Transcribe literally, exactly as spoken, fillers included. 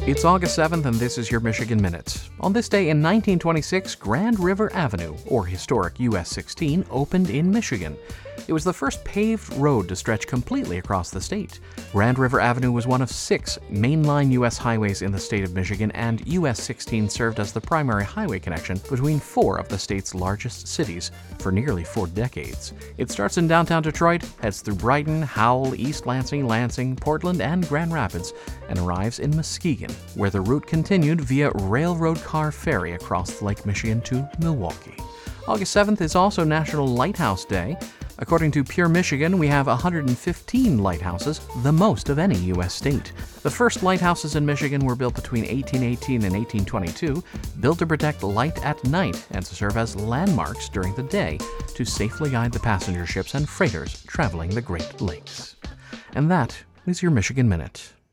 It's August seventh, and this is your Michigan Minute. On this day in nineteen twenty-six, Grand River Avenue, or historic U S sixteen, opened in Michigan. It was the first paved road to stretch completely across the state. Grand River Avenue was one of six mainline U S highways in the state of Michigan, and U S sixteen served as the primary highway connection between four of the state's largest cities for nearly four decades. It starts in downtown Detroit, heads through Brighton, Howell, East Lansing, Lansing, Portland, and Grand Rapids, and arrives in Muskegon, where the route continued via railroad car ferry across Lake Michigan to Milwaukee. August seventh is also National Lighthouse Day. According to Pure Michigan, we have one hundred fifteen lighthouses, the most of any U S state. The first lighthouses in Michigan were built between eighteen eighteen and eighteen twenty-two, built to protect light at night and to serve as landmarks during the day to safely guide the passenger ships and freighters traveling the Great Lakes. And that is your Michigan Minute.